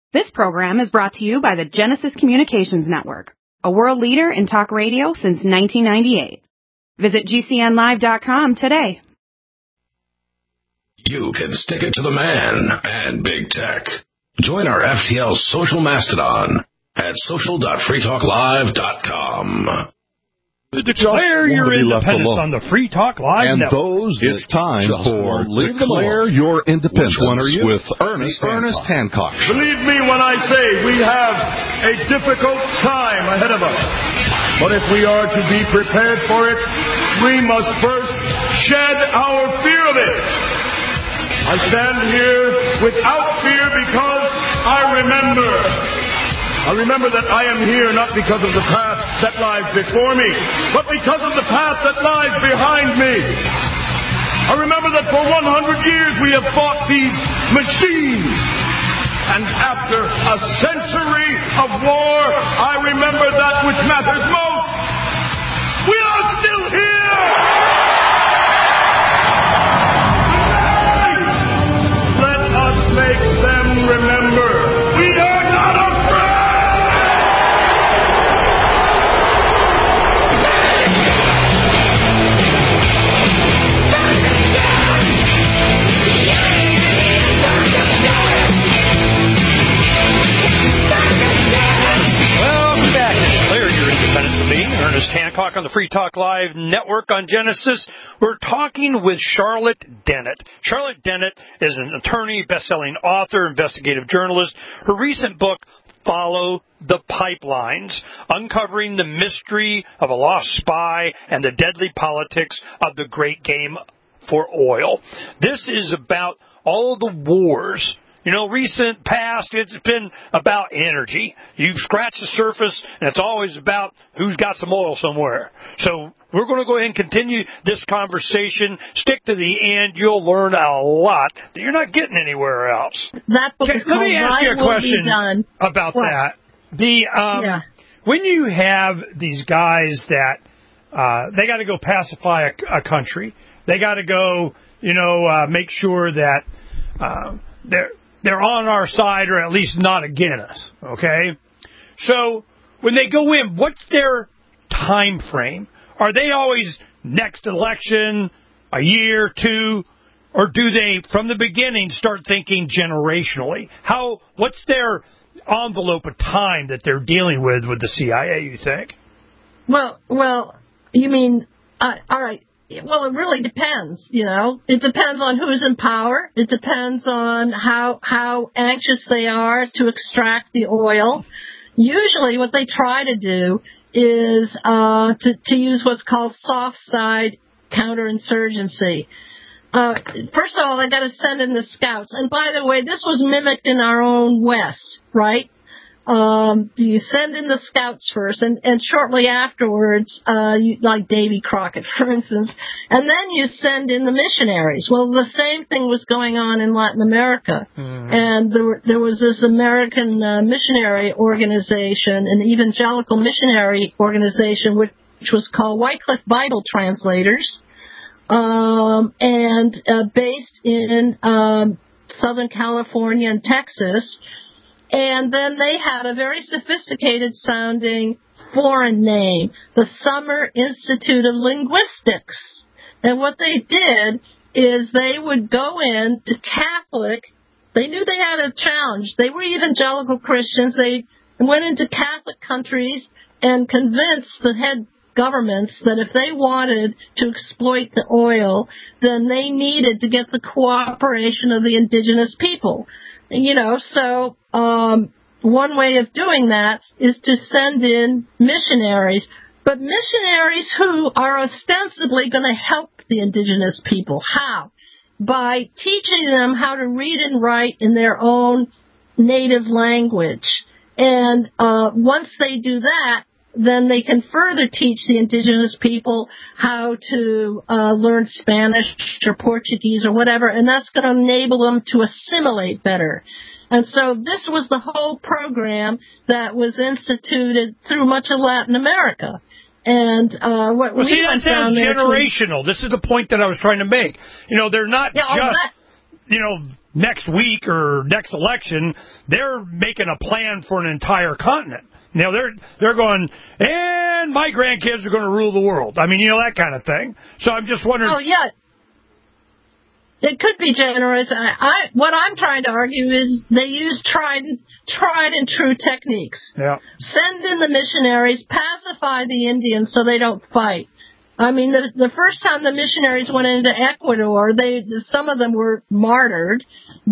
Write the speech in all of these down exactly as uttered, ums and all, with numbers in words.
This program is brought to you by the Genesis Communications Network, a world leader in talk radio since nineteen ninety-eight. Visit G C N live dot com today. You can stick it to the man and big tech. Join our F T L social mastodon at social dot free talk live dot com. Declare your independence on the Free Talk Live and Network. Those it's time for Declare Your Independence. Which one are you? With Ernest, Ernest Hancock. Believe me when I say we have a difficult time ahead of us. But if we are to be prepared for it, we must first shed our fear of it. I stand here without fear because I remember. I remember that I am here not because of the path that lies before me, but because of the path that lies behind me. I remember that for one hundred years we have fought these machines. And after a century of war, I remember that which matters most. We are still here! Let us make them remember. We are not afraid! Of me, Ernest Hancock on the Free Talk Live Network on Genesis. We're talking with Charlotte Dennett. Charlotte Dennett is an attorney, best-selling author, investigative journalist. Her recent book, Follow the Pipelines, Uncovering the Mystery of a Lost Spy and the Deadly Politics of the Great Game for Oil. This is about all the wars. You know, recent past, it's been about energy. You've scratched the surface, and it's always about who's got some oil somewhere. So we're going to go ahead and continue this conversation. Stick to the end. You'll learn a lot that you're not getting anywhere else. That book okay, is let called me ask you a question about what? that. The um, yeah. When you have these guys that uh, they got to go pacify a, a country, they got to go, you know, uh, make sure that uh, they're They're on our side, or at least not against us, okay? So when they go in, what's their time frame? Are they always next election, a year, two, or do they, from the beginning, start thinking generationally? How? What's their envelope of time that they're dealing with with the C I A, you think? Well, well, you mean, uh, all right. Well, it really depends, you know. It depends on who's in power. It depends on how how anxious they are to extract the oil. Usually what they try to do is uh, to, to use what's called soft side counterinsurgency. Uh, first of all, they got to send in the scouts. And by the way, this was mimicked in our own West, right? Um, you send in the scouts first, and, and shortly afterwards, uh, you, like Davy Crockett, for instance, and then you send in the missionaries. Well, the same thing was going on in Latin America, mm-hmm. and there, there was this American uh, missionary organization, an evangelical missionary organization, which, which was called Wycliffe Bible Translators, um, and uh, based in um, Southern California and Texas. And then they had a very sophisticated-sounding foreign name, the Summer Institute of Linguistics. And what they did is they would go in to Catholic. They knew they had a challenge. They were evangelical Christians. They went into Catholic countries and convinced the head governments that if they wanted to exploit the oil, then they needed to get the cooperation of the indigenous people. You know, so um, one way of doing that is to send in missionaries, but missionaries who are ostensibly going to help the indigenous people. How? By teaching them how to read and write in their own native language. And uh, once they do that, then they can further teach the indigenous people how to uh, learn Spanish or Portuguese or whatever, and that's going to enable them to assimilate better. And so this was the whole program that was instituted through much of Latin America. And uh, what well, we see, that sounds generational. To, this is the point that I was trying to make. You know, they're not yeah, just... That, you know, next week or next election, they're making a plan for an entire continent. Now, they're they're going, and my grandkids are going to rule the world. I mean, you know, that kind of thing. So I'm just wondering. Oh, yeah. It could be generous. I, I what I'm trying to argue is they use tried tried and true techniques. Yeah. Send in the missionaries, pacify the Indians so they don't fight. I mean, the the first time the missionaries went into Ecuador, they some of them were martyred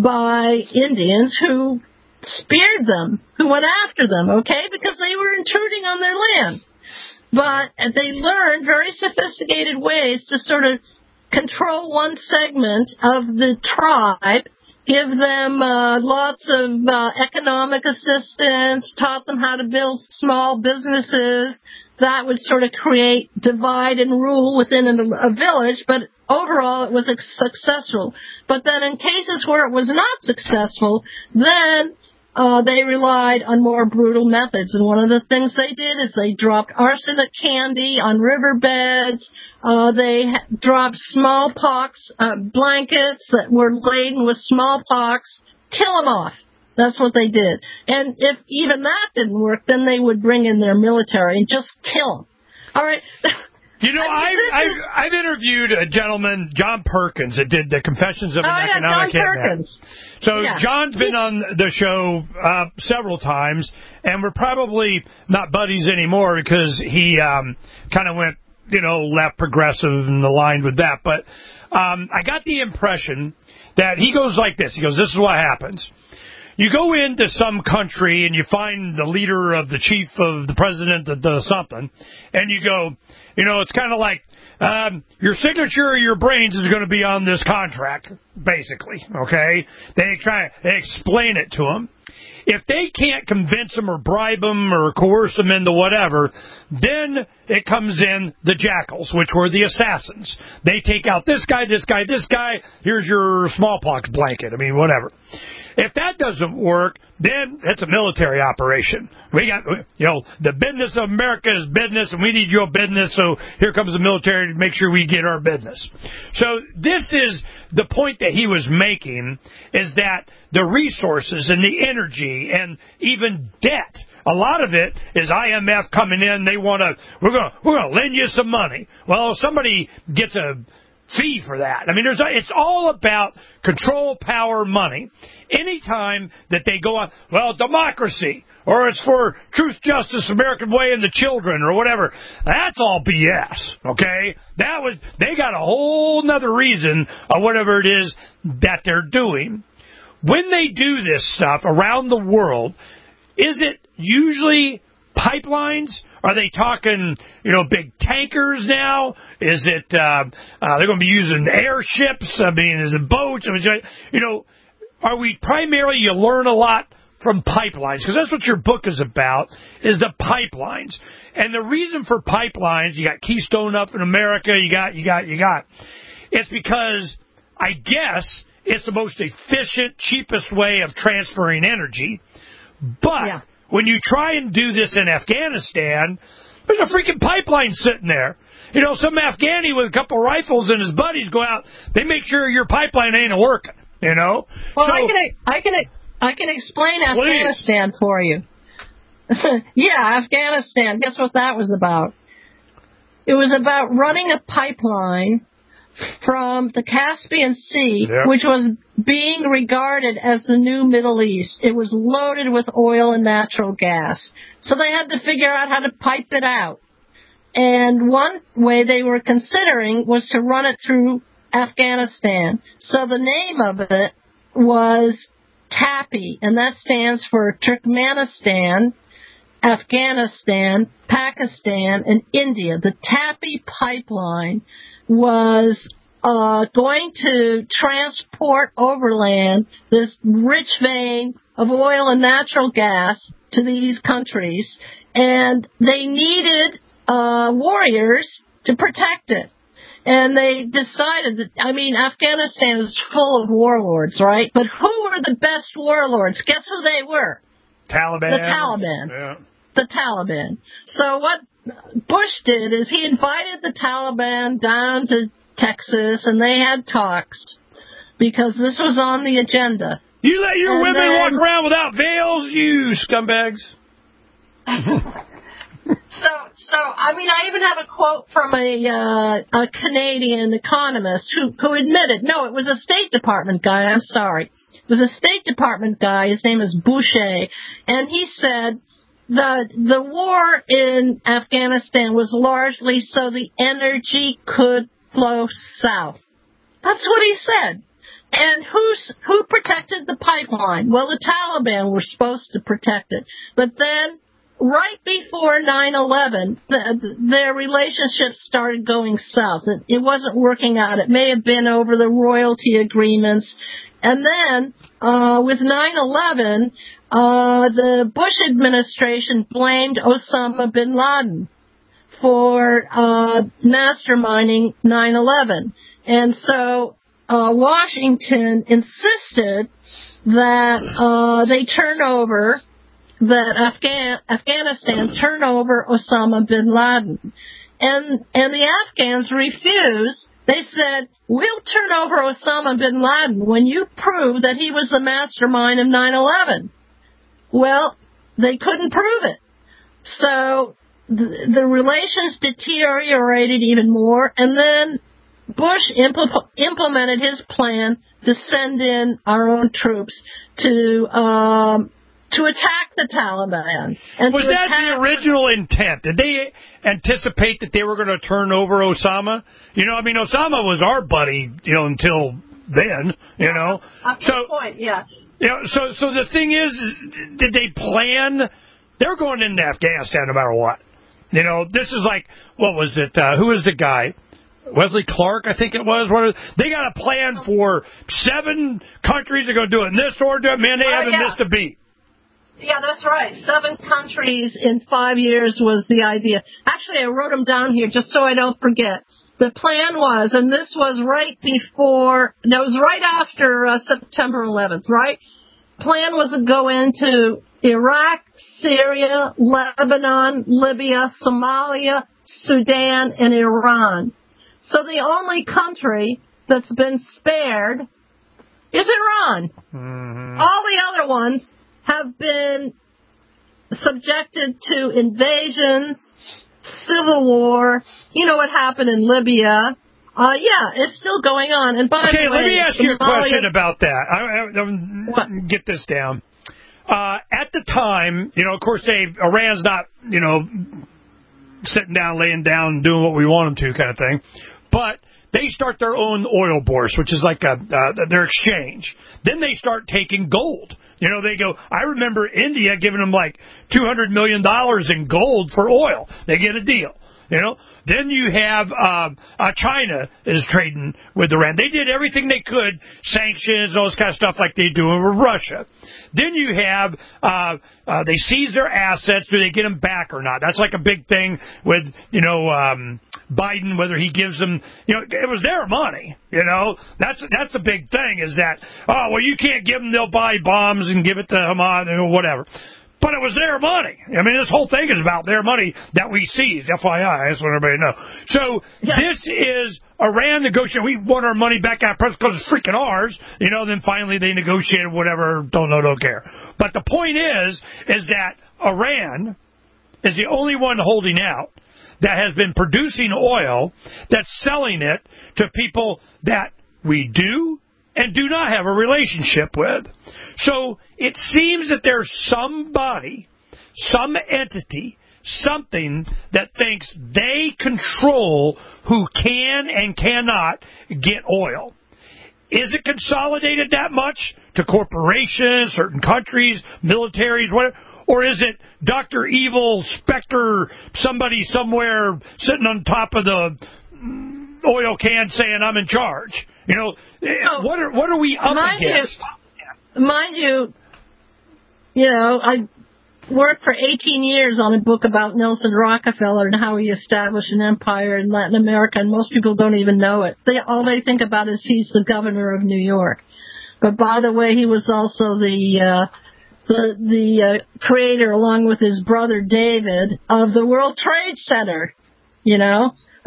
by Indians who speared them, who went after them, okay, because they were intruding on their land. But they learned very sophisticated ways to sort of control one segment of the tribe, give them uh, lots of uh, economic assistance, taught them how to build small businesses. That would sort of create divide and rule within a, a village, but overall it was successful. But then in cases where it was not successful, then Uh, they relied on more brutal methods, and one of the things they did is they dropped arsenic candy on riverbeds. Uh, they ha- dropped smallpox uh, blankets that were laden with smallpox. Kill them off. That's what they did. And if even that didn't work, then they would bring in their military and just kill them. All right. You know, I mean, I've, I've, I've interviewed a gentleman, John Perkins, that did the Confessions of an oh, yeah, Economic John Hitman. Perkins. So yeah. John's been on the show uh, several times, and we're probably not buddies anymore because he um, kind of went, you know, left progressive and aligned with that. But um, I got the impression that he goes like this. He goes, this is what happens. You go into some country and you find the leader of the chief of the president of the something, and you go, you know, it's kind of like um, your signature or your brains is going to be on this contract, basically, okay? They try, they explain it to them. If they can't convince them or bribe them or coerce them into whatever, then it comes in the jackals, which were the assassins. They take out this guy, this guy, this guy. Here's your smallpox blanket. I mean, whatever. If that doesn't work, then it's a military operation. We got, you know, the business of America is business, and we need your business, so here comes the military to make sure we get our business. So this is the point that he was making, is that the resources and the energy and even debt, a lot of it is I M F coming in. They want to, we're going to, we're going to lend you some money. Well, somebody gets a fee for that. I mean, there's a, it's all about control, power, money. Anytime that they go on, well, democracy, or it's for truth, justice, American way, and the children, or whatever, that's all B S, okay? That was, they got a whole nother reason of whatever it is that they're doing. When they do this stuff around the world, is it usually pipelines? Are they talking, you know, big tankers now? Is it, uh, uh, they're going to be using airships? I mean, is it boats? I mean, you know, are we primarily, you learn a lot from pipelines, because that's what your book is about, is the pipelines. And the reason for pipelines, you got Keystone up in America, you got, you got, you got, it's because, I guess, it's the most efficient, cheapest way of transferring energy. But yeah. When you try and do this in Afghanistan, there's a freaking pipeline sitting there. You know, some Afghani with a couple rifles and his buddies go out, they make sure your pipeline ain't working, you know? Well, so, I can I can I can explain Afghanistan please. for you. Yeah, Afghanistan. Guess what that was about? It was about running a pipeline from the Caspian Sea, yep. which was being regarded as the new Middle East. It was loaded with oil and natural gas. So they had to figure out how to pipe it out. And one way they were considering was to run it through Afghanistan. So the name of it was TAPI, and that stands for Turkmenistan, Afghanistan, Pakistan, and India. The TAPI pipeline was uh, going to transport overland this rich vein of oil and natural gas to these countries, and they needed uh, warriors to protect it. And they decided that, I mean, Afghanistan is full of warlords, right? But who were the best warlords? Guess who they were? Taliban. The Taliban. Yeah. The Taliban. So what Bush did is he invited the Taliban down to Texas, and they had talks. because this was on the agenda. You let your and women then, walk around without veils, you scumbags. so, so I mean, I even have a quote from a uh, a Canadian economist who who admitted, no, it was a State Department guy. I'm sorry, it was a State Department guy. His name is Boucher, and he said the the war in Afghanistan was largely so the energy could flow south. That's what he said. And who's, who protected the pipeline? Well, the Taliban were supposed to protect it. But then, right before nine eleven, the, their relationship started going south. It, it wasn't working out. It may have been over the royalty agreements. And then, uh, with nine eleven, uh, the Bush administration blamed Osama bin Laden for, uh, masterminding nine eleven. And so, Uh, Washington insisted that uh, they turn over, that Afghan, Afghanistan turn over Osama bin Laden. And, and the Afghans refused. They said, we'll turn over Osama bin Laden when you prove that he was the mastermind of nine eleven. Well, they couldn't prove it. So the, the relations deteriorated even more, and then Bush impl- implemented his plan to send in our own troops to um, to attack the Taliban. And was that attack- the original intent? Did they anticipate that they were going to turn over Osama? You know, I mean, Osama was our buddy, you know, until then, you yeah, know. Up to so, the point, yeah. You know, so, so the thing is, did they plan? They were going into Afghanistan no matter what. You know, this is like, what was it? Uh, who was the guy? Wesley Clark, I think it was. They got a plan for seven countries. They're going to do it in this order. Man, they oh, haven't yeah. missed a beat. Yeah, that's right. Seven countries in five years was the idea. Actually, I wrote them down here just so I don't forget. The plan was, and this was right before, that was right after uh, September eleventh, right? Plan was to go into Iraq, Syria, Lebanon, Libya, Somalia, Sudan, and Iran. So the only country that's been spared is Iran. Mm-hmm. All the other ones have been subjected to invasions, civil war. You know what happened in Libya. Uh, yeah, it's still going on. And by okay, the way, let me ask you a Somalia, question about that. I, I, I, get this down. Uh, at the time, you know, of course, they Iran's not, you know, sitting down, laying down, doing what we want them to kind of thing. But they start their own oil bourse, which is like a, uh, their exchange. Then they start taking gold. You know, they go, I remember India giving them like two hundred million dollars in gold for oil. They get a deal. You know, then you have uh, uh, China is trading with Iran. They did everything they could, sanctions, all this kind of stuff like they do with Russia. Then you have uh, uh, they seize their assets. Do they get them back or not? That's like a big thing with, you know, um, Biden, whether he gives them, you know, it was their money. You know, that's that's the big thing is that, oh, well, you can't give them, they'll buy bombs and give it to Hamas or whatever. But it was their money. I mean, this whole thing is about their money that we seized, F Y I. I just want everybody to know. So yeah. This is Iran negotiating. We want our money back out because it's freaking ours. You know, then finally they negotiated whatever. Don't know, don't care. But the point is, is that Iran is the only one holding out that has been producing oil that's selling it to people that we do and do not have a relationship with. So it seems that there's somebody, some entity, something that thinks they control who can and cannot get oil. Is it consolidated that much to corporations, certain countries, militaries, whatever? Or is it Doctor Evil, Spectre, somebody somewhere sitting on top of the oil can saying, I'm in charge? You know, no, what are what are we up mind against? You, mind you, you know, I worked for eighteen years on a book about Nelson Rockefeller and how he established an empire in Latin America, and most people don't even know it. They all they think about is he's the governor of New York. But by the way, he was also the uh, the the uh, creator, along with his brother David, of the World Trade Center. You know.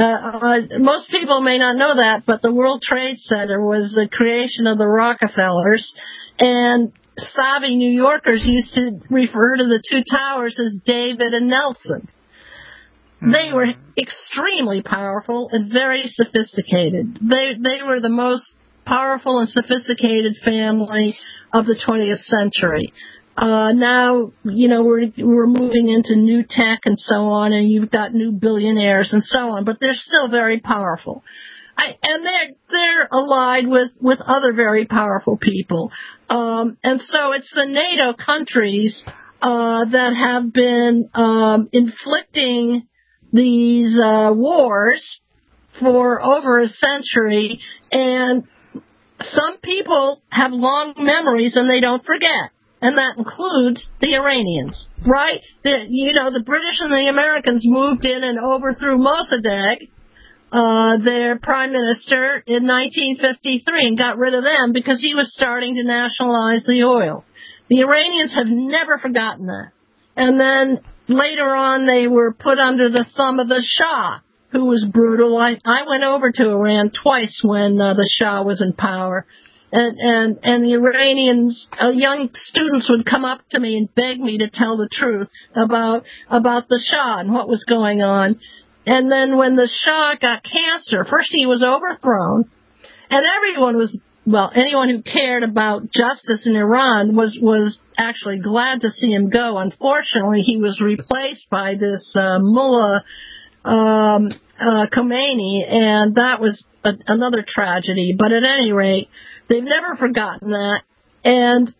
Uh, uh, most people may not know that, but the World Trade Center was the creation of the Rockefellers, and savvy New Yorkers used to refer to the two towers as David and Nelson. Mm-hmm. They were extremely powerful and very sophisticated. They they were the most powerful and sophisticated family of the twentieth century. Uh, now, you know, we're, we're moving into new tech and so on, and you've got new billionaires and so on, but they're still very powerful. I, and they're, they're allied with, with other very powerful people. Um, and so it's the NATO countries, uh, that have been, um, inflicting these, uh, wars for over a century, and some people have long memories and they don't forget. And that includes the Iranians, right? The, you know, the British and the Americans moved in and overthrew Mossadegh, uh, their prime minister, in nineteen fifty-three, and got rid of them because he was starting to nationalize the oil. The Iranians have never forgotten that. And then later on, they were put under the thumb of the Shah, who was brutal. I, I went over to Iran twice when uh, the Shah was in power. And, and, and the Iranians, uh, young students would come up to me and beg me to tell the truth about, about the Shah and what was going on. And then when the Shah got cancer, first he was overthrown, and everyone was, well, anyone who cared about justice in Iran was, was actually glad to see him go. Unfortunately, he was replaced by this, uh, mullah, um, uh, Khomeini, and that was a, another tragedy. But at any rate, they've never forgotten that. And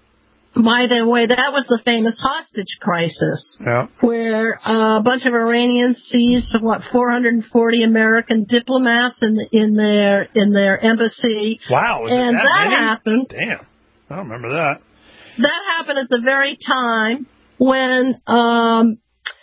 by the way, that was the famous hostage crisis, yeah. where uh, a bunch of Iranians seized what four hundred forty American diplomats in the, in their in their embassy. Wow, was and it that, that many? happened. Damn, I don't remember that. That happened at the very time when um,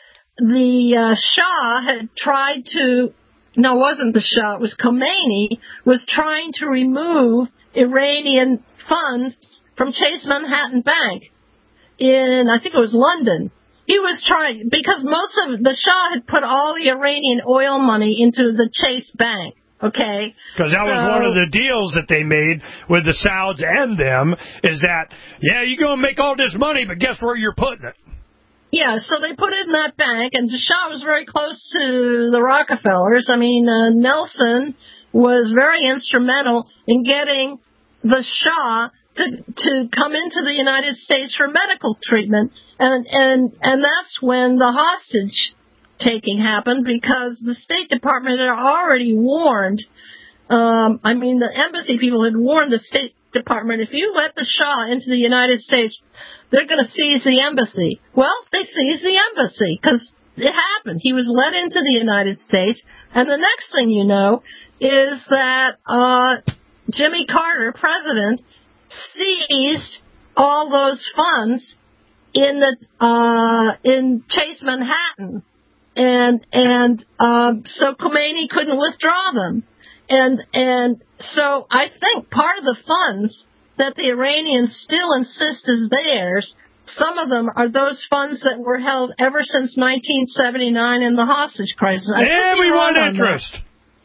the uh, Shah had tried to. No, it wasn't the Shah. It was Khomeini was trying to remove Iranian funds from Chase Manhattan Bank in, I think it was London. He was trying, because most of, the Shah had put all the Iranian oil money into the Chase Bank, okay? Because that so, was one of the deals that they made with the Sauds and them, is that, yeah, you're going to make all this money, but guess where you're putting it? Yeah, so they put it in that bank, and the Shah was very close to the Rockefellers. I mean, uh, Nelson was very instrumental in getting the Shah to to come into the United States for medical treatment, and and and that's when the hostage taking happened, because the State Department had already warned. Um, I mean, the embassy people had warned the State Department, if you let the Shah into the United States, they're going to seize the embassy. Well, they seized the embassy because it happened. He was let into the United States, and the next thing you know is that uh, Jimmy Carter, president, seized all those funds in the uh, in Chase Manhattan, and and um, so Khomeini couldn't withdraw them, and and so I think part of the funds that the Iranians still insist is theirs, some of them are those funds that were held ever since nineteen seventy-nine in the hostage crisis. Everyone interest.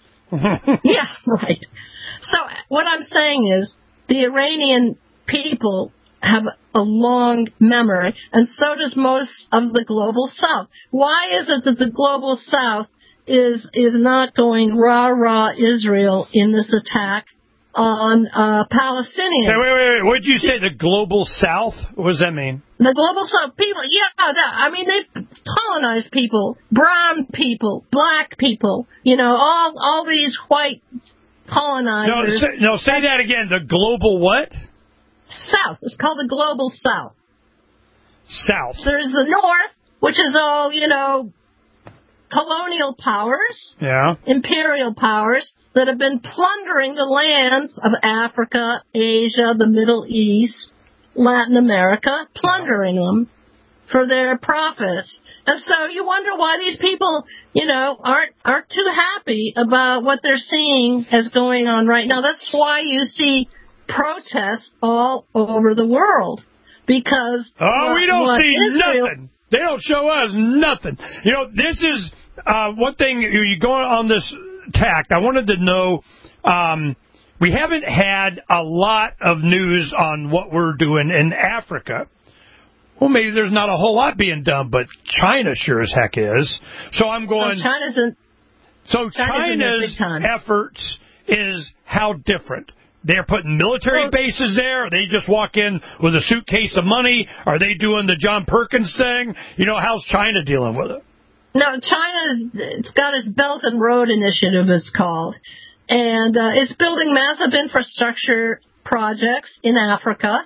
Yeah, right. So what I'm saying is the Iranian people have a long memory, and so does most of the global South. Why is it that the global South is is not going rah-rah Israel in this attack on uh, Palestinians? Hey, wait, wait, wait. What did you say, the global South? What does that mean? The global South, people, yeah, that, I mean, they've colonized people, brown people, black people, you know, all all these white colonizers. No, say, no, say that again. The global what? South. It's called the global South. South. There's the North, which is all, you know, colonial powers, yeah, imperial powers that have been plundering the lands of Africa, Asia, the Middle East, Latin America, plundering them for their profits. And so you wonder why these people, you know, aren't aren't too happy about what they're seeing as going on right now. That's why you see protests all over the world. Because oh, what, we don't what see Israel, nothing. They don't show us nothing. You know, this is uh, one thing, you, you go on this tact, I wanted to know, um, we haven't had a lot of news on what we're doing in Africa. Well, maybe there's not a whole lot being done, but China sure as heck is. So I'm going... Oh, China's in, so China's China's efforts is how different? They're putting military well, bases there? Or they just walk in with a suitcase of money? Are they doing the John Perkins thing? You know, how's China dealing with it? No, China's it's got its Belt and Road Initiative, it's called. And uh, it's building massive infrastructure projects in Africa.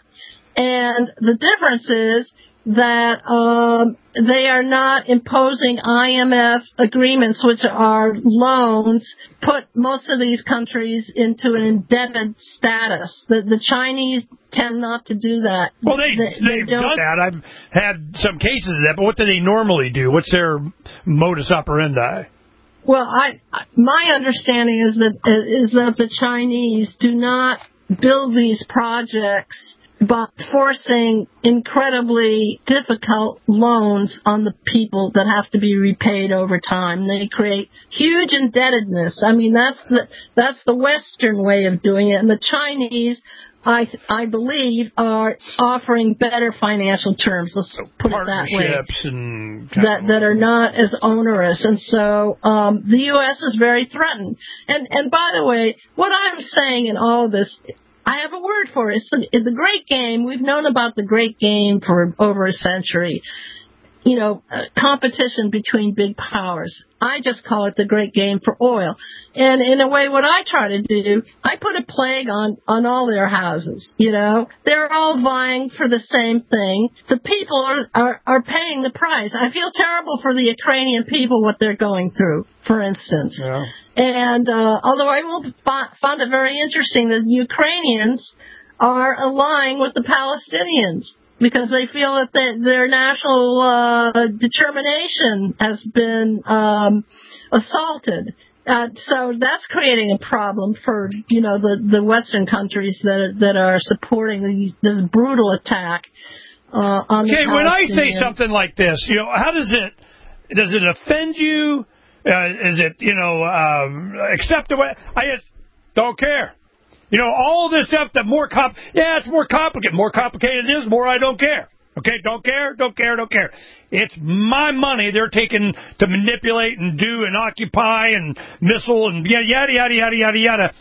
And the difference is that um, they are not imposing I M F agreements, which are loans, put most of these countries into an indebted status. The, the Chinese tend not to do that. Well, they, they, they've they done that. I've had some cases of that, but what do they normally do? What's their modus operandi? Well, I my understanding is that is that the Chinese do not build these projects by forcing incredibly difficult loans on the people that have to be repaid over time. They create huge indebtedness. I mean, that's the that's the Western way of doing it, and the Chinese, I I believe, are offering better financial terms. Let's put it that way. And that that are not as onerous, and so um, the U S is very threatened. And and by the way, what I'm saying in all of this, I have a word for it. It's the, it's the Great Game. We've known about the Great Game for over a century. You know, uh, competition between big powers. I just call it the Great Game for oil. And in a way, what I try to do, I put a plague on, on all their houses. You know, they're all vying for the same thing. The people are, are, are paying the price. I feel terrible for the Ukrainian people, what they're going through, for instance. Yeah. And uh, although I will f- find it very interesting that Ukrainians are allying with the Palestinians, because they feel that they, their national uh, determination has been um, assaulted. Uh, so that's creating a problem for, you know, the, the Western countries that are, that are supporting these, this brutal attack uh, on the Palestinians. Okay, when I say something like this, you know, how does it, does it offend you? Uh, is it, you know, um, acceptable? I just don't care. You know, all this stuff that more comp, yeah, it's more complicated. More complicated it is, more I don't care. Okay, don't care, don't care, don't care. It's my money they're taking to manipulate and do and occupy and missile and yada, yada, yada, yada, yada, yada.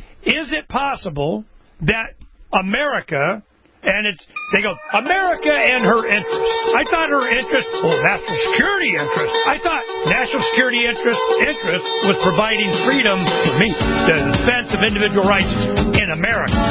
Is it possible that America, and it's, they go, America and her interests. I thought her interest, well, national security interest. I thought national security interest, interest was providing freedom for me, the defense of individual rights in America.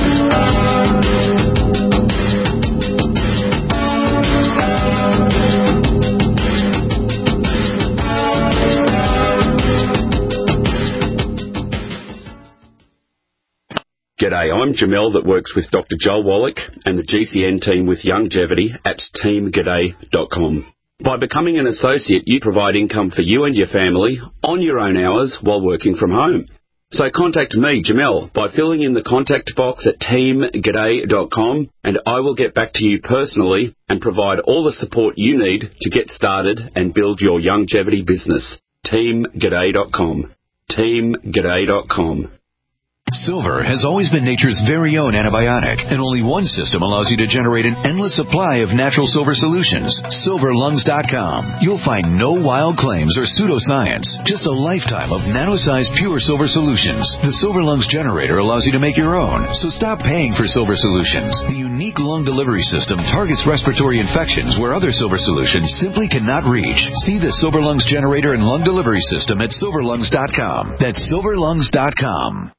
G'day, I'm Jamel that works with Doctor Joel Wallach and the G C N team with Longevity at team g'day dot com. By becoming an associate, you provide income for you and your family on your own hours while working from home. So contact me, Jamel, by filling in the contact box at team g'day dot com, and I will get back to you personally and provide all the support you need to get started and build your longevity business. team g'day dot com. team g'day dot com. Silver has always been nature's very own antibiotic, and only one system allows you to generate an endless supply of natural silver solutions. silver lungs dot com. You'll find no wild claims or pseudoscience, just a lifetime of nano-sized pure silver solutions. The Silver Lungs generator allows you to make your own, so stop paying for silver solutions. The unique lung delivery system targets respiratory infections where other silver solutions simply cannot reach. See the Silver Lungs generator and lung delivery system at silver lungs dot com. That's silver lungs dot com.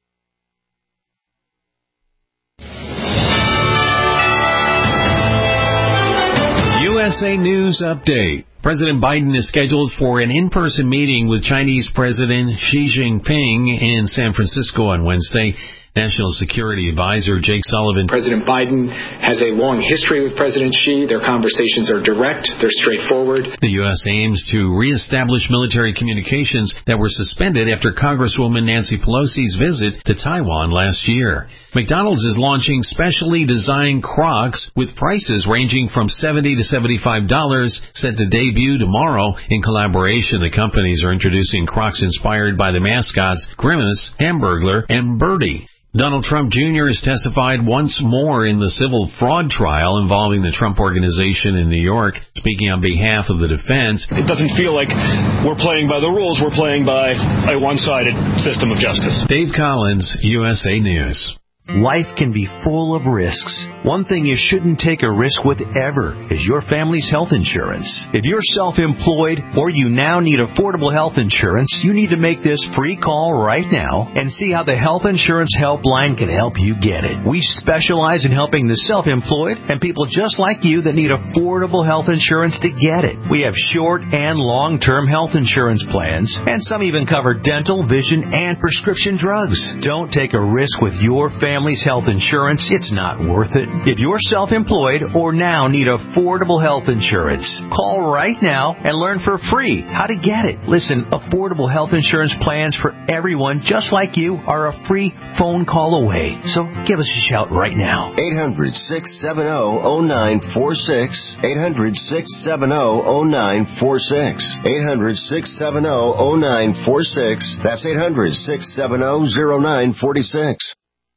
U S A News Update. President Biden is scheduled for an in-person meeting with Chinese President Xi Jinping in San Francisco on Wednesday. National Security Advisor Jake Sullivan. President Biden has a long history with President Xi. Their conversations are direct. They're straightforward. The U S aims to reestablish military communications that were suspended after Congresswoman Nancy Pelosi's visit to Taiwan last year. McDonald's is launching specially designed Crocs with prices ranging from seventy dollars to seventy-five dollars, set to debut tomorrow. In collaboration, the companies are introducing Crocs inspired by the mascots Grimace, Hamburglar, and Birdie. Donald Trump Junior has testified once more in the civil fraud trial involving the Trump Organization in New York, speaking on behalf of the defense. It doesn't feel like we're playing by the rules. We're playing by a one-sided system of justice. Dave Collins, U S A News. Life can be full of risks. One thing you shouldn't take a risk with ever is your family's health insurance. If you're self-employed or you now need affordable health insurance, you need to make this free call right now and see how the Health Insurance Helpline can help you get it. We specialize in helping the self-employed and people just like you that need affordable health insurance to get it. We have short and long-term health insurance plans, and some even cover dental, vision, and prescription drugs. Don't take a risk with your family. Family's health insurance, it's not worth it. If you're self-employed or now need affordable health insurance, call right now and learn for free how to get it. Listen, affordable health insurance plans for everyone just like you are a free phone call away. So give us a shout right now. eight hundred, six seven zero, zero nine four six. eight hundred, six seven zero, zero nine four six. eight hundred, six seven zero, zero nine four six. That's eight hundred, six seven zero, zero nine four six.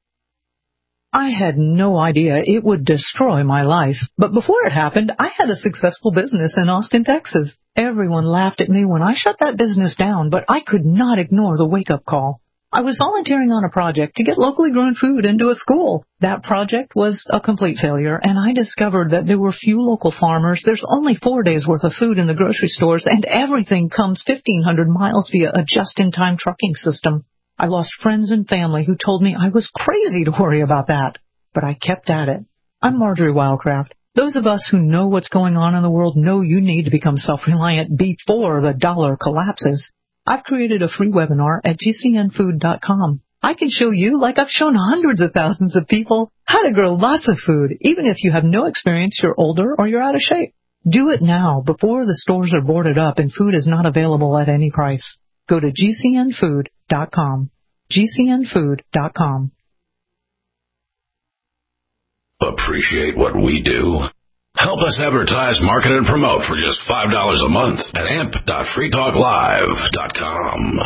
I had no idea it would destroy my life. But before it happened, I had a successful business in Austin, Texas. Everyone laughed at me when I shut that business down, but I could not ignore the wake-up call. I was volunteering on a project to get locally grown food into a school. That project was a complete failure, and I discovered that there were few local farmers. There's only four days' worth of food in the grocery stores, and everything comes fifteen hundred miles via a just-in-time trucking system. I lost friends and family who told me I was crazy to worry about that. But I kept at it. I'm Marjorie Wildcraft. Those of us who know what's going on in the world know you need to become self-reliant before the dollar collapses. I've created a free webinar at G C N food dot com. I can show you, like I've shown hundreds of thousands of people, how to grow lots of food, even if you have no experience, you're older, or you're out of shape. Do it now, before the stores are boarded up and food is not available at any price. Go to G C N food dot com. G C N food dot com. Appreciate what we do? Help us advertise, market, and promote for just five dollars a month at amp dot free talk live dot com.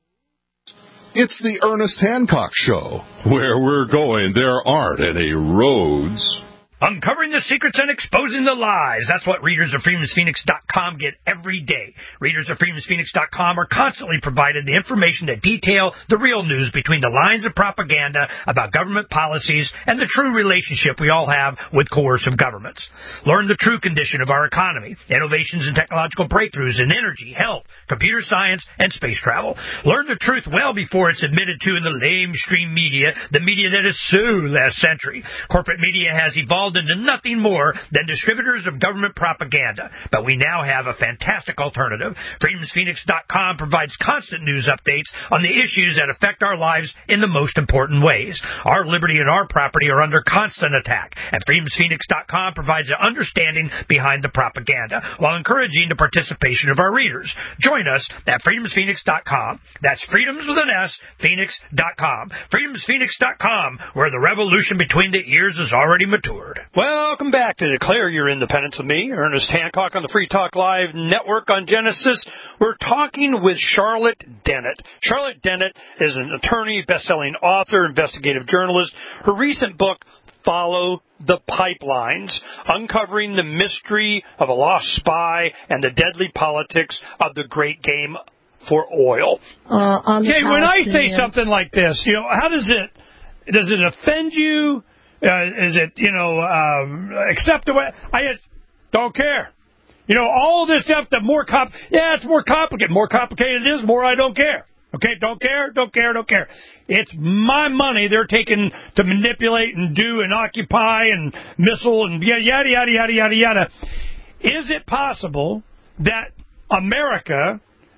It's the Ernest Hancock Show. Where we're going, there aren't any roads. Uncovering the secrets and exposing the lies. That's what readers of Freedom's Phoenix dot com get every day. Readers of Freedom's Phoenix dot com are constantly provided the information that detail the real news between the lines of propaganda about government policies and the true relationship we all have with coercive governments. Learn the true condition of our economy, innovations and technological breakthroughs in energy, health, computer science, and space travel. Learn the truth well before it's admitted to in the lamestream media, the media that is so last century. Corporate media has evolved into nothing more than distributors of government propaganda. But we now have a fantastic alternative. Freedoms Phoenix dot com provides constant news updates on the issues that affect our lives in the most important ways. Our liberty and our property are under constant attack, and Freedoms Phoenix dot com provides an understanding behind the propaganda while encouraging the participation of our readers. Join us at Freedoms Phoenix dot com. That's Freedoms with an S, Phoenix dot com. Freedoms Phoenix dot com, where the revolution between the ears is already matured. Welcome back to Declare Your Independence with me, Ernest Hancock, on the Free Talk Live network on Genesis. We're talking with Charlotte Dennett. Charlotte Dennett is an attorney, best-selling author, investigative journalist. Her recent book, Follow the Pipelines, Uncovering the Mystery of a Lost Spy and the Deadly Politics of the Great Game for Oil. Uh, okay, when I say something like this, you know, how does it, does it offend you? Uh, is it, you know, um, acceptable? I just don't care. You know, all this stuff, the more comp, yeah, it's more complicated. More complicated it is, more I don't care. Okay, don't care, don't care, don't care. It's my money they're taking to manipulate and do and occupy and missile and yada, yada, yada, yada, yada. Is it possible that America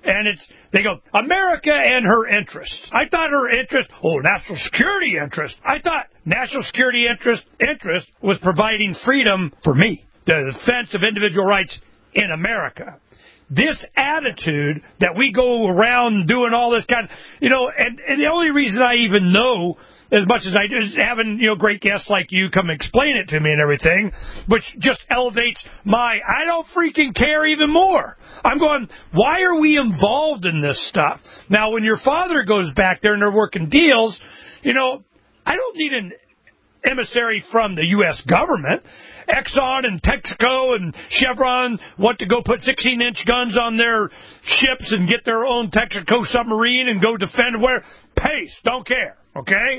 And it's they go, America and her interests. I thought her interest, oh, national security interest. I thought national security interest interest was providing freedom for me, the defense of individual rights in America. This attitude that we go around doing all this kind of, you know, and, and the only reason I even know as much as I do is having, you know, great guests like you come explain it to me and everything, which just elevates my, I don't freaking care even more. I'm going, why are we involved in this stuff? Now, when your father goes back there and they're working deals, you know, I don't need an emissary from the U S government. Exxon and Texaco and Chevron want to go put sixteen-inch guns on their ships and get their own Texaco submarine and go defend where? Pace, don't care, okay?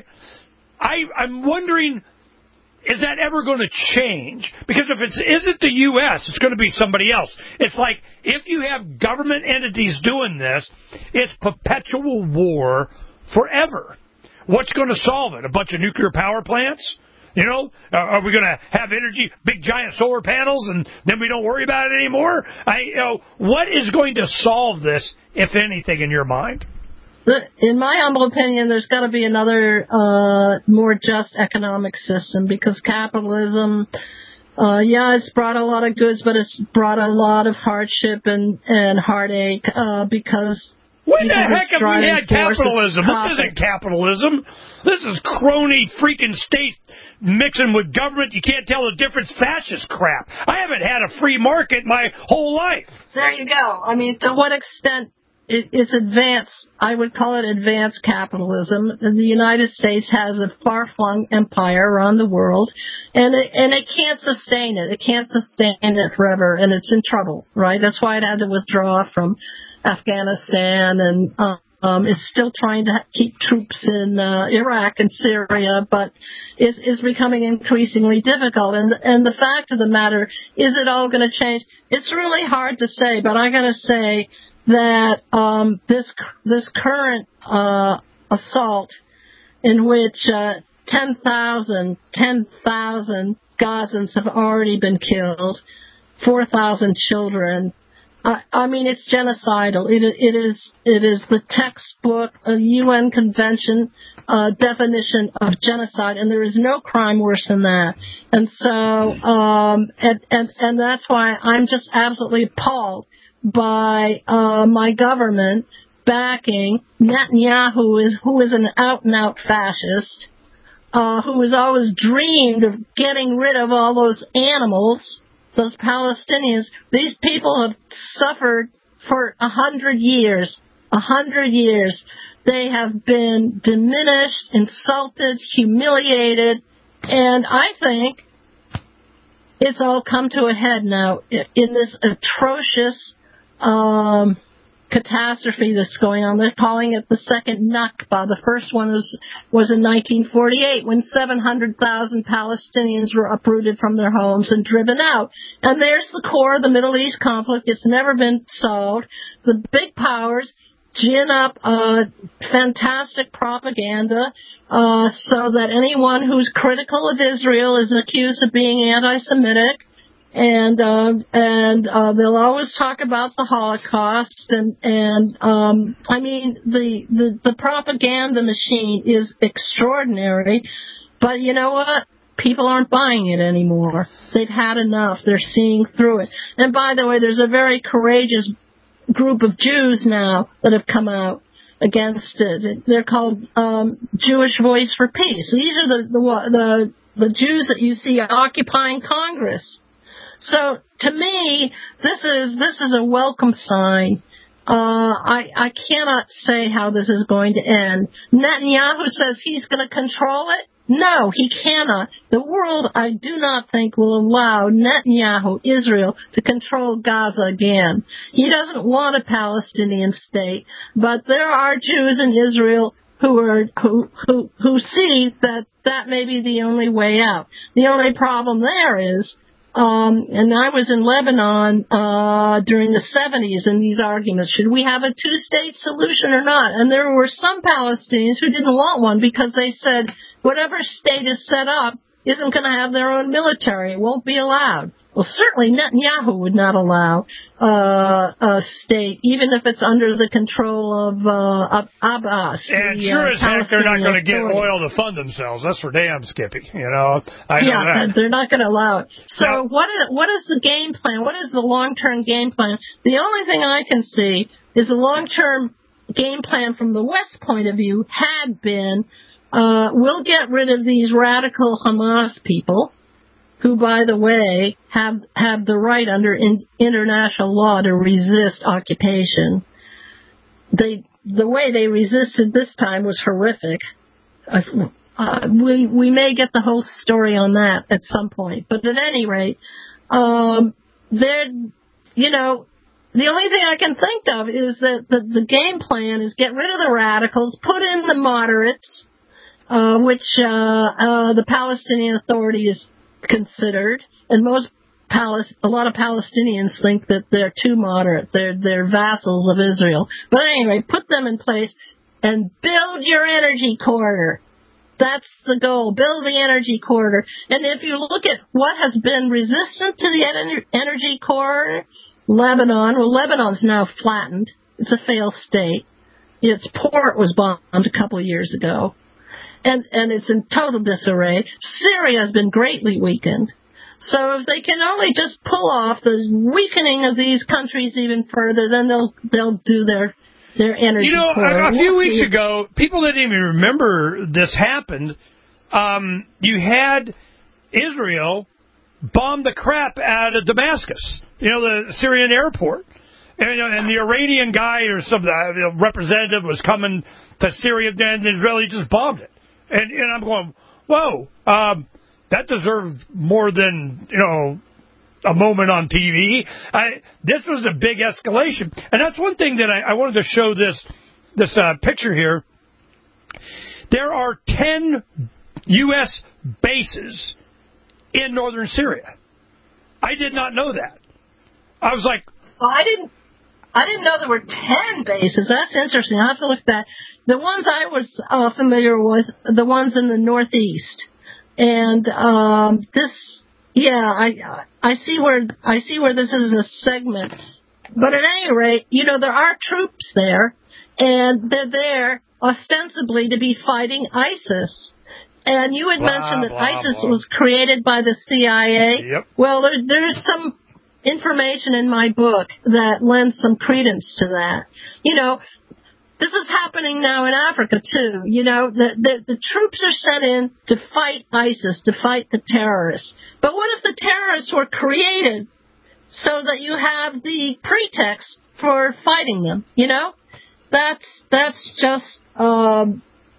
I, I'm wondering, is that ever going to change? Because if it isn't the U S, it's going to be somebody else. It's like if you have government entities doing this, it's perpetual war forever. What's going to solve it? A bunch of nuclear power plants? You know, uh, are we going to have energy, big giant solar panels, and then we don't worry about it anymore? I, you know, what is going to solve this, if anything, in your mind? In my humble opinion, there's got to be another uh, more just economic system, because capitalism, uh, yeah, it's brought a lot of goods, but it's brought a lot of hardship and, and heartache uh, because... When the heck have we had capitalism? This isn't capitalism. This is crony freaking state mixing with government. You can't tell the difference. Fascist crap. I haven't had a free market my whole life. There you go. I mean, to what extent it, it's advanced, I would call it advanced capitalism. The United States has a far-flung empire around the world, and it, and it can't sustain it. It can't sustain it forever, and it's in trouble, right? That's why it had to withdraw from Afghanistan, and uh, um, is still trying to keep troops in uh, Iraq and Syria, but is is becoming increasingly difficult. And and the fact of the matter, is it all going to change? It's really hard to say, but I got to say that um, this this current uh, assault, in which uh, ten thousand Gazans have already been killed, four thousand children. I, I mean, it's genocidal. It, it is it is the textbook, a U N convention uh, definition of genocide, and there is no crime worse than that. And so, um, and, and and that's why I'm just absolutely appalled by uh, my government backing Netanyahu, who is who is an out and out fascist, uh, who has always dreamed of getting rid of all those animals. Those Palestinians, these people have suffered for a hundred years. A hundred years. They have been diminished, insulted, humiliated, and I think it's all come to a head now in this atrocious um, catastrophe that's going on. They're calling it the second Nakba. The first one was, was in nineteen forty-eight, when seven hundred thousand Palestinians were uprooted from their homes and driven out. And there's the core of the Middle East conflict. It's never been solved. The big powers gin up uh, fantastic propaganda uh, so that anyone who's critical of Israel is accused of being anti-Semitic. And uh, and uh, they'll always talk about the Holocaust, and and um, I mean the, the the propaganda machine is extraordinary, but you know what? People aren't buying it anymore. They've had enough. They're seeing through it. And by the way, there's a very courageous group of Jews now that have come out against it. They're called um, Jewish Voice for Peace. These are the the the, the Jews that you see occupying Congress. So to me, this is this is a welcome sign. Uh, I I cannot say how this is going to end. Netanyahu says he's going to control it. No, he cannot. The world, I do not think, will allow Netanyahu, Israel, to control Gaza again. He doesn't want a Palestinian state, but there are Jews in Israel who are who who who see that that may be the only way out. The only problem there is. Um, and I was in Lebanon uh, during the seventies in these arguments. Should we have a two-state solution or not? And there were some Palestinians who didn't want one because they said whatever state is set up isn't going to have their own military. It won't be allowed. Well, certainly Netanyahu would not allow uh, a state, even if it's under the control of uh, Abbas. And the, sure uh, as heck, they're not going to get Authority. oil to fund themselves. That's for damn Skippy. You know, I know yeah, that. they're not going to allow it. So now, what is what is the game plan? What is the long-term game plan? The only thing I can see is the long-term game plan from the West point of view had been, uh, we'll get rid of these radical Hamas people, who, by the way, have have the right under in, international law to resist occupation. They the way they resisted this time was horrific. Uh, uh, we we may get the whole story on that at some point, but at any rate, um, they're you know. The only thing I can think of is that the, the game plan is get rid of the radicals, put in the moderates, uh, which uh, uh, the Palestinian Authority is considered, and most Palis- a lot of Palestinians think that they're too moderate. They're they're vassals of Israel. But anyway, put them in place and build your energy corridor. That's the goal. Build the energy corridor. And if you look at what has been resistant to the en- energy corridor, Lebanon, well, Lebanon's now flattened. It's a failed state. Its port was bombed a couple of years ago. And, and it's in total disarray. Syria has been greatly weakened. So if they can only just pull off the weakening of these countries even further, then they'll, they'll do their, their energy. You know, corridor. a, a few weeks ago, people didn't even remember this happened. Um, you had Israel bomb the crap out of Damascus, you know, the Syrian airport. And, and the Iranian guy or some the representative was coming to Syria, and the Israeli just bombed it. And, and I'm going, whoa, um, that deserved more than, you know, a moment on T V. I, this was a big escalation. And that's one thing that I, I wanted to show this, this uh, picture here. There are ten U S bases in northern Syria. I did not know that. I was like, well, I didn't. I didn't know there were ten bases. That's interesting. I'll have to look at that. The ones I was uh, familiar with, the ones in the northeast, and um, this, yeah, I I see where I see where this is a segment. But at any rate, you know, there are troops there, and they're there ostensibly to be fighting ISIS. And you had blah, mentioned that blah, ISIS blah. was created by the C I A. Yep. Well, there, there's some information in my book that lends some credence to that. You know, this is happening now in Africa, too. You know, the, the, the troops are sent in to fight ISIS, to fight the terrorists. But what if the terrorists were created so that you have the pretext for fighting them, you know? That's, that's just... Um,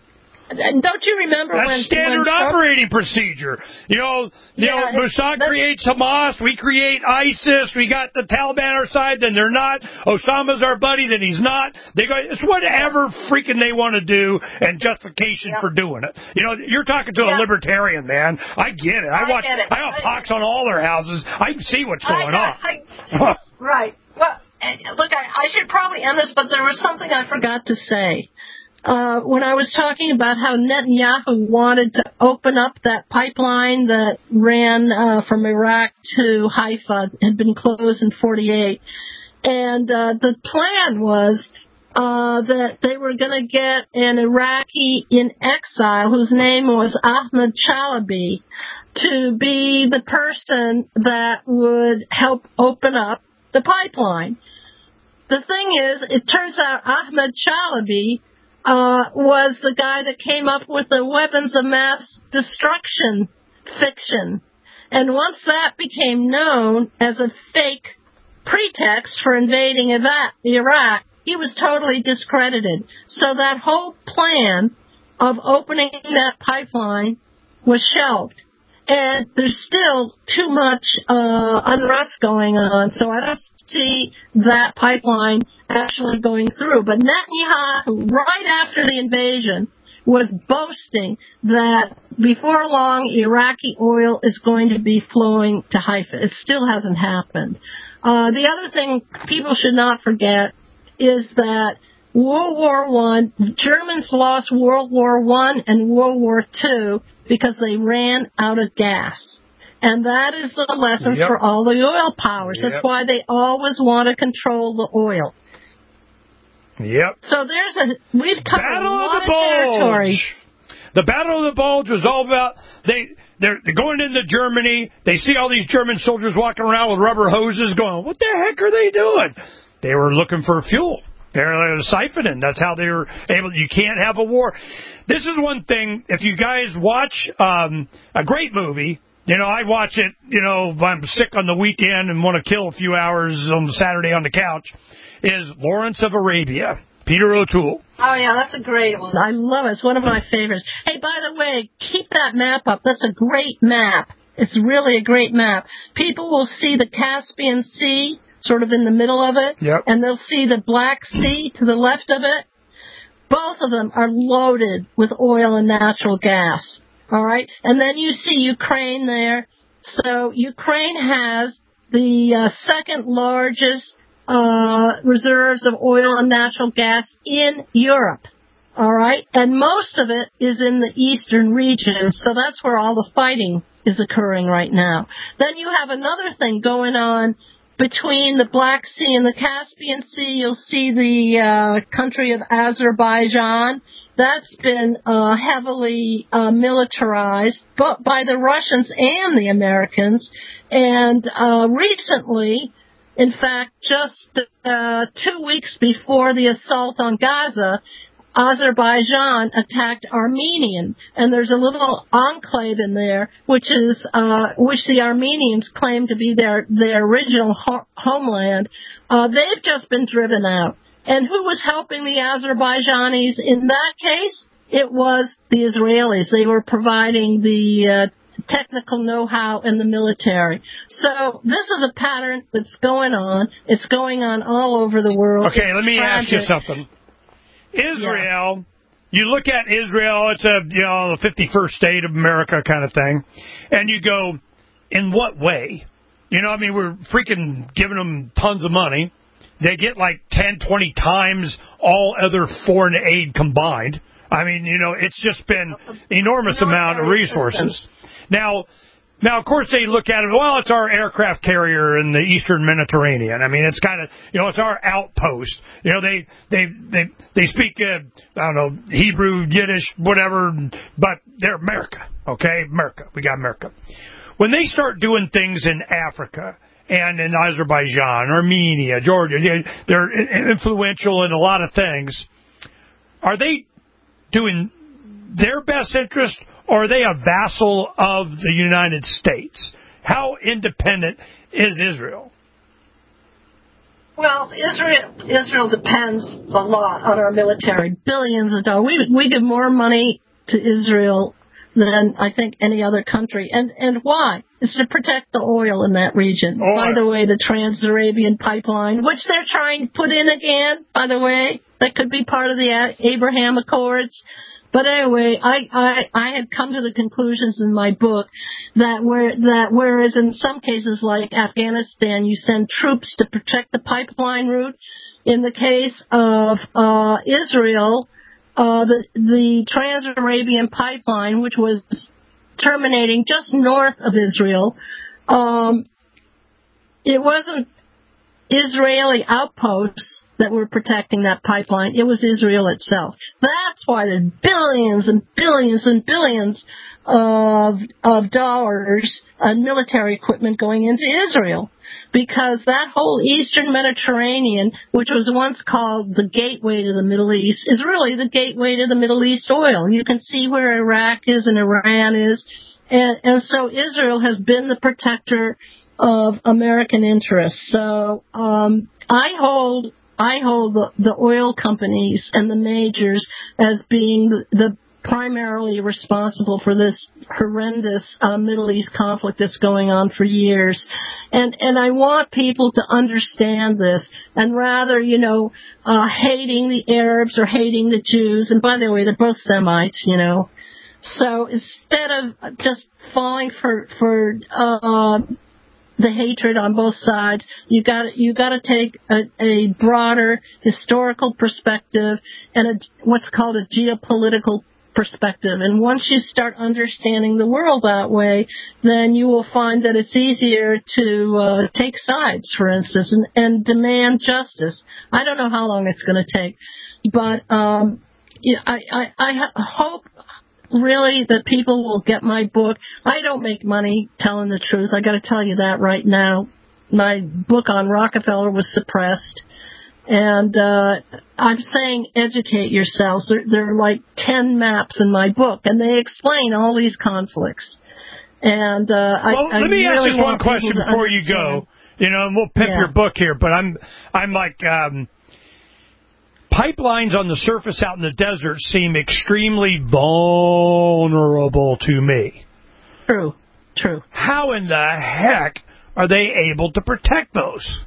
And don't you remember That's when... standard when, operating procedure. You know, you yeah, know, Mossad creates Hamas, we create ISIS, we got the Taliban on our side, then they're not. Osama's our buddy, then he's not. They go, it's whatever freaking they want to do and justification yeah. for doing it. You know, you're talking to yeah. a libertarian, man. I get it. I, I watch, get it. I have pox on all their houses. I can see what's going I, on. I, right. Well, look, I, I should probably end this, but there was something I forgot to say. Uh, when I was talking about how Netanyahu wanted to open up that pipeline that ran uh, from Iraq to Haifa, had been closed in forty-eight, and uh, the plan was uh, that they were going to get an Iraqi in exile whose name was Ahmed Chalabi to be the person that would help open up the pipeline. The thing is, it turns out Ahmed Chalabi Uh, was the guy that came up with the weapons of mass destruction fiction. And once that became known as a fake pretext for invading Iraq, he was totally discredited. So that whole plan of opening that pipeline was shelved. And there's still too much uh, unrest going on, so I don't see that pipeline actually going through. But Netanyahu, right after the invasion, was boasting that before long Iraqi oil is going to be flowing to Haifa. It still hasn't happened. Uh, the other thing people should not forget is that World War One, Germans lost World War One and World War Two because they ran out of gas. And that is the lessons Yep. for all the oil powers. Yep. That's why they always want to control the oil. Yep. So there's a, we've covered Battle a lot of the of territory. Bulge. The Battle of the Bulge was all about, they, they're, they're going into Germany. They see all these German soldiers walking around with rubber hoses going, what the heck are they doing? They were looking for fuel. They're siphoning. That's how they were able. You can't have a war. This is one thing. If you guys watch um, a great movie, you know, I watch it, you know, if I'm sick on the weekend and want to kill a few hours on Saturday on the couch, is Lawrence of Arabia. Peter O'Toole. Oh, yeah, that's a great one. I love it. It's one of my favorites. Hey, by the way, keep that map up. That's a great map. It's really a great map. People will see the Caspian Sea sort of in the middle of it, yep. and they'll see the Black Sea to the left of it. Both of them are loaded with oil and natural gas. All right? And then you see Ukraine there. So Ukraine has the uh, second largest uh, reserves of oil and natural gas in Europe. All right? And most of it is in the eastern region. So that's where all the fighting is occurring right now. Then you have another thing going on between the Black Sea and the Caspian Sea. You'll see the uh, country of Azerbaijan. That's been uh, heavily uh, militarized, but by the Russians and the Americans. And uh, recently, in fact, just uh, two weeks before the assault on Gaza, Azerbaijan attacked Armenian, and there's a little enclave in there, which is uh, which the Armenians claim to be their their original ho- homeland. Uh, they've just been driven out, and who was helping the Azerbaijanis in that case? It was the Israelis. They were providing the uh, technical know-how in the military. So this is a pattern that's going on. It's going on all over the world. Okay, it's let me tragic. ask you something. Israel, yeah. You look at Israel, it's a, you know, the fifty-first state of America kind of thing, and you go, in what way? You know, I mean, we're freaking giving them tons of money. They get like ten, twenty times all other foreign aid combined. I mean, you know, it's just been enormous amount of resources. Now, Now, of course, they look at it, well, it's our aircraft carrier in the eastern Mediterranean. I mean, it's kind of, you know, it's our outpost. You know, they they they, they speak, uh, I don't know, Hebrew, Yiddish, whatever, but they're America, okay? America. We got America. When they start doing things in Africa and in Azerbaijan, Armenia, Georgia, they're influential in a lot of things. Are they doing their best interest, or are they a vassal of the United States? How independent is Israel? Well, Israel Israel depends a lot on our military, billions of dollars. We we give more money to Israel than I think any other country. And and why? It's to protect the oil in that region. Oil. By the way, the Trans-Arabian Pipeline, which they're trying to put in again, by the way, that could be part of the Abraham Accords. But anyway, I, I, I had come to the conclusions in my book that where, that whereas in some cases like Afghanistan, you send troops to protect the pipeline route, in the case of uh, Israel, uh, the, the Trans-Arabian Pipeline, which was terminating just north of Israel, um, it wasn't Israeli outposts that were protecting that pipeline. It was Israel itself. That's why there's billions and billions and billions of of dollars and military equipment going into Israel. Because that whole eastern Mediterranean, which was once called the gateway to the Middle East, is really the gateway to the Middle East oil. You can see where Iraq is and Iran is. And, and so Israel has been the protector of American interests. So um, I hold I hold the, the oil companies and the majors as being the, the primarily responsible for this horrendous uh, Middle East conflict that's going on for years. And and I want people to understand this, and rather, you know, uh, hating the Arabs or hating the Jews, and by the way, they're both Semites, you know. So instead of just falling for, for, uh, the hatred on both sides, you got you got to take a, a broader historical perspective and a, what's called a geopolitical perspective. And once you start understanding the world that way, then you will find that it's easier to uh, take sides, for instance, and, and demand justice. I don't know how long it's going to take, but um, yeah, I, I, I hope really that people will get my book. I don't make money telling the truth. I got to tell you that right now. My book on Rockefeller was suppressed. And uh I'm saying educate yourselves. There, there are like ten maps in my book, and they explain all these conflicts. And uh well, I, let I me really ask you one question before understand. you go. You know, and we'll pimp yeah. your book here, but I'm I'm like um pipelines on the surface out in the desert seem extremely vulnerable to me. True, true. How in the heck are they able to protect those?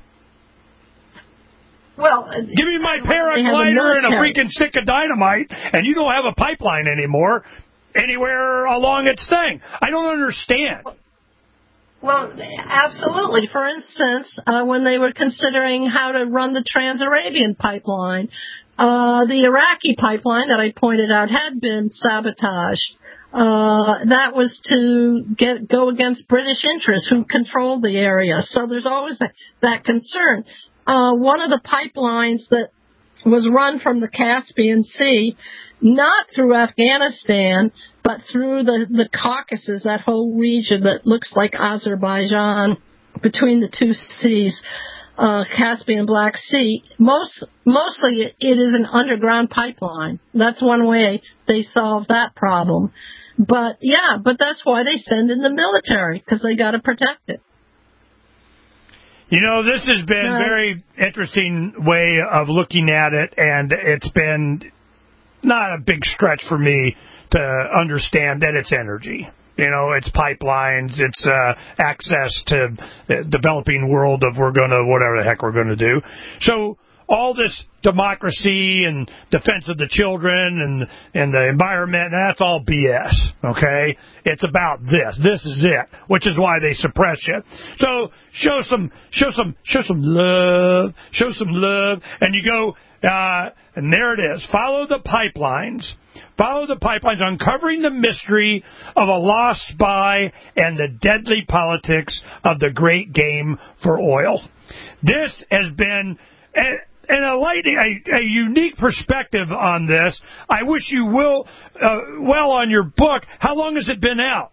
Well, give me my paraglider and a freaking stick of dynamite, and you don't have a pipeline anymore anywhere along its thing. I don't understand. Well, absolutely. For instance, uh, when they were considering how to run the Trans-Arabian pipeline, uh, the Iraqi pipeline that I pointed out had been sabotaged. Uh, that was to get go against British interests who controlled the area. So there's always that, that concern. Uh, one of the pipelines that was run from the Caspian Sea, not through Afghanistan, but through the, the Caucasus, that whole region that looks like Azerbaijan between the two seas, uh, Caspian and Black Sea. Most, mostly it, it is an underground pipeline. That's one way they solve that problem. But, yeah, but that's why they send in the military, because they got to protect it. You know, this has been a very interesting way of looking at it, and it's been not a big stretch for me to understand that it's energy. You know, it's pipelines, it's uh, access to the developing world of we're going to, whatever the heck we're going to do. So all this democracy and defense of the children and and the environment, that's all B S, okay? It's about this. This is it, which is why they suppress you. So show some, show some, show some love, show some love, and you go, uh, and there it is. Follow the pipelines. Follow the pipelines, uncovering the mystery of a lost spy and the deadly politics of the great game for oil. This has been... Uh, And a, light, a, a unique perspective on this. I wish you will uh, well on your book. How long has it been out?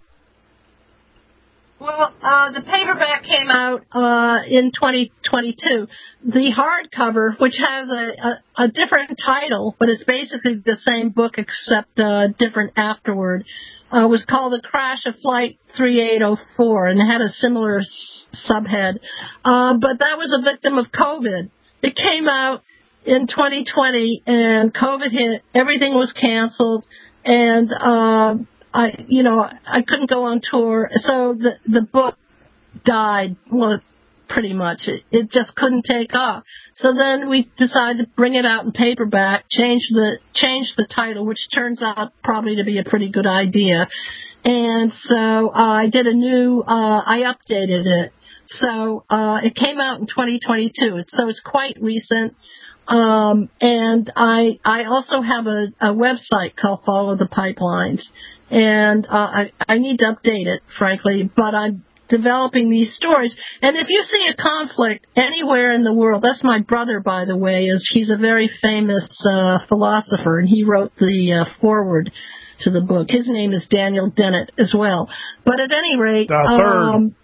Well, uh, the paperback came out uh, in twenty twenty-two. The hardcover, which has a, a, a different title, but it's basically the same book except uh, different afterward, uh, was called The Crash of Flight thirty-eight oh four, and it had a similar s- subhead. Uh, but that was a victim of COVID. It came out in twenty twenty, and COVID hit. Everything was canceled, and uh, I, you know, I couldn't go on tour, so the the book died. Well, pretty much, it, it just couldn't take off. So then we decided to bring it out in paperback, change the change the title, which turns out probably to be a pretty good idea. And so uh, I did a new. Uh, I updated it. So uh, it came out in twenty twenty-two, so it's quite recent. Um, and I I also have a, a website called Follow the Pipelines, and uh, I I need to update it, frankly. But I'm developing these stories. And if you see a conflict anywhere in the world, that's my brother, by the way, is he's a very famous uh, philosopher, and he wrote the uh, foreword to the book. His name is Daniel Dennett as well. But at any rate. The third. Um,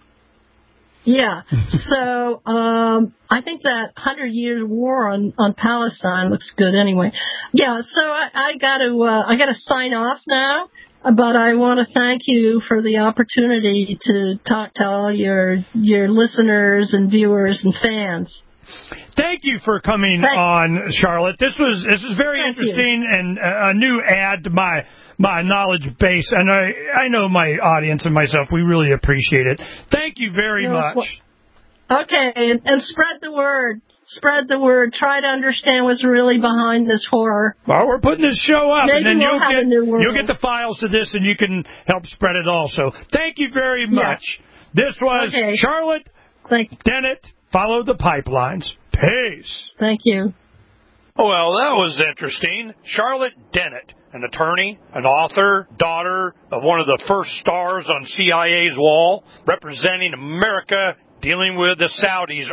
Yeah, so um, I think that Hundred Year War on, on Palestine looks good anyway. Yeah, so I, I got to uh, I got to sign off now, but I want to thank you for the opportunity to talk to all your your listeners and viewers and fans. Thank you for coming Thank- on, Charlotte. This was this was very Thank interesting you. and a, a new add to my my knowledge base, and I I know my audience and myself, we really appreciate it. Thank you very You know, much. What, okay, and, and spread the word. Spread the word. Try to understand what's really behind this horror. Well, we're putting this show up, Maybe and then we'll you'll have get a new world. you'll get the files to this, and you can help spread it also. Thank you very much. Yeah. This was Okay. Charlotte Thank Dennett. Follow the Pipelines. Peace. Thank you. Oh, well, that was interesting. Charlotte Dennett, an attorney, an author, daughter of one of the first stars on C I A's wall, representing America, dealing with the Saudis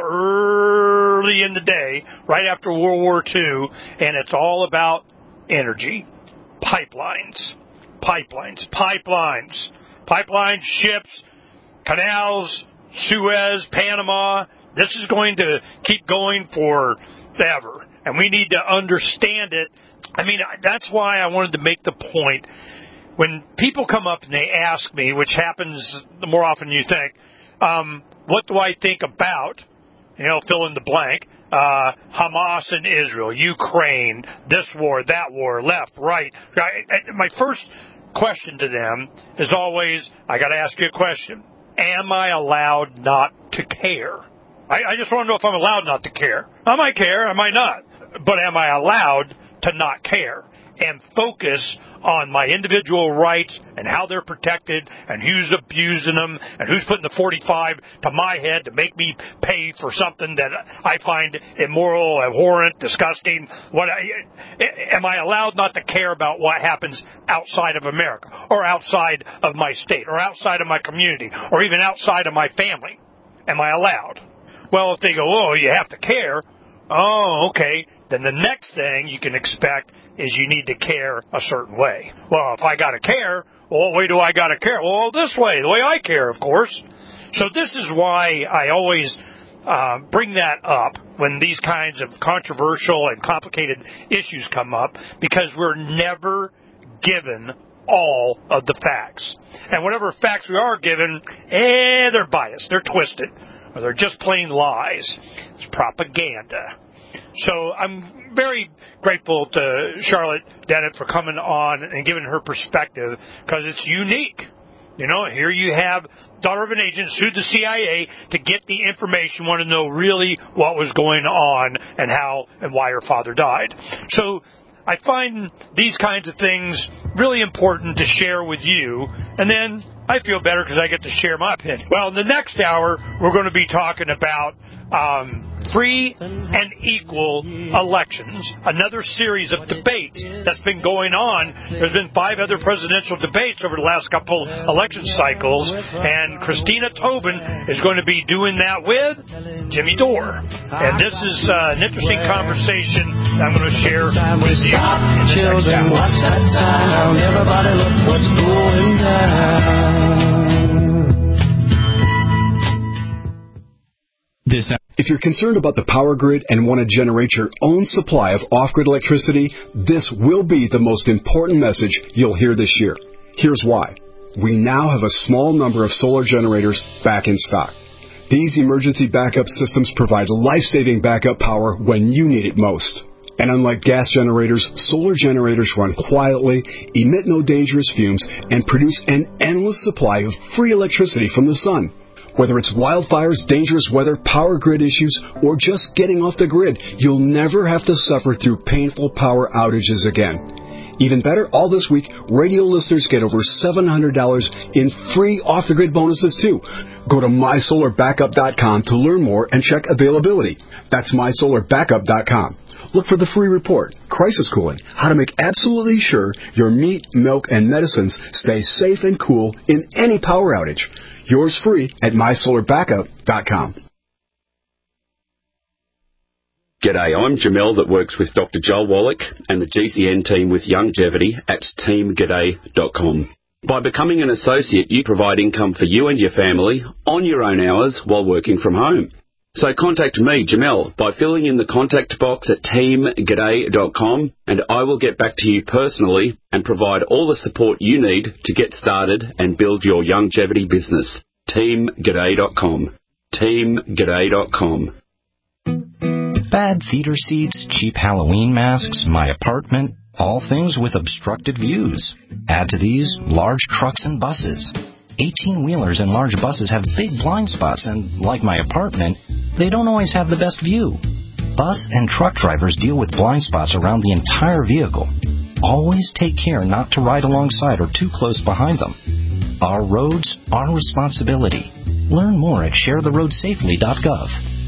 early in the day, right after World War Two, and it's all about energy. Pipelines. Pipelines. Pipelines. Pipelines, ships, canals, Suez, Panama. This is going to keep going forever, and we need to understand it. I mean, that's why I wanted to make the point. When people come up and they ask me, which happens more often than you think, um, what do I think about, you know, fill in the blank, uh, Hamas and Israel, Ukraine, this war, that war, left, right. I, my first question to them is always, I got to ask you a question. Am I allowed not to care? I, I just want to know if I'm allowed not to care. I might care, I might not. But am I allowed to not care and focus on my individual rights and how they're protected and who's abusing them and who's putting the forty-five to my head to make me pay for something that I find immoral, abhorrent, disgusting? What I, am I allowed not to care about what happens outside of America or outside of my state or outside of my community or even outside of my family? Am I allowed? Well, if they go, oh, you have to care, oh, okay, then the next thing you can expect is you need to care a certain way. Well, if I got to care, well, what way do I got to care? Well, this way, the way I care, of course. So this is why I always uh, bring that up when these kinds of controversial and complicated issues come up, because we're never given all of the facts. And whatever facts we are given, eh, they're biased, they're twisted, or they're just plain lies. It's propaganda. So I'm very grateful to Charlotte Dennett for coming on and giving her perspective, because it's unique. You know, here you have daughter of an agent sued the C I A to get the information, want to know really what was going on and how and why her father died. So I find these kinds of things really important to share with you, and then I feel better because I get to share my opinion. Well, in the next hour, we're going to be talking about um, free and equal elections, another series of debates that's been going on. There's been five other presidential debates over the last couple election cycles, and Christina Tobin is going to be doing that with Jimmy Dore. And this is uh, an interesting conversation that I'm going to share with you. Children, watch that sign. Now everybody look what's going down. This If you're concerned about the power grid and want to generate your own supply of off-grid electricity, this will be the most important message you'll hear this year. Here's why. We now have a small number of solar generators back in stock. These emergency backup systems provide life-saving backup power when you need it most. And unlike gas generators, solar generators run quietly, emit no dangerous fumes, and produce an endless supply of free electricity from the sun. Whether it's wildfires, dangerous weather, power grid issues, or just getting off the grid, you'll never have to suffer through painful power outages again. Even better, all this week, radio listeners get over seven hundred dollars in free off-the-grid bonuses, too. Go to my solar backup dot com to learn more and check availability. That's my solar backup dot com. Look for the free report, Crisis Cooling, how to make absolutely sure your meat, milk, and medicines stay safe and cool in any power outage. Yours free at my solar backup dot com. G'day, I'm Jamel that works with Doctor Joel Wallach and the G C N team with Longevity at team g'day dot com. By becoming an associate, you provide income for you and your family on your own hours while working from home. So contact me, Jamel, by filling in the contact box at team g'day dot com, and I will get back to you personally and provide all the support you need to get started and build your longevity business. team g'day dot com. team g'day dot com. Bad theater seats, cheap Halloween masks, my apartment, all things with obstructed views. Add to these large trucks and buses. eighteen-wheelers and large buses have big blind spots, and like my apartment, they don't always have the best view. Bus and truck drivers deal with blind spots around the entire vehicle. Always take care not to ride alongside or too close behind them. Our roads, our responsibility. Learn more at share the road safely dot gov.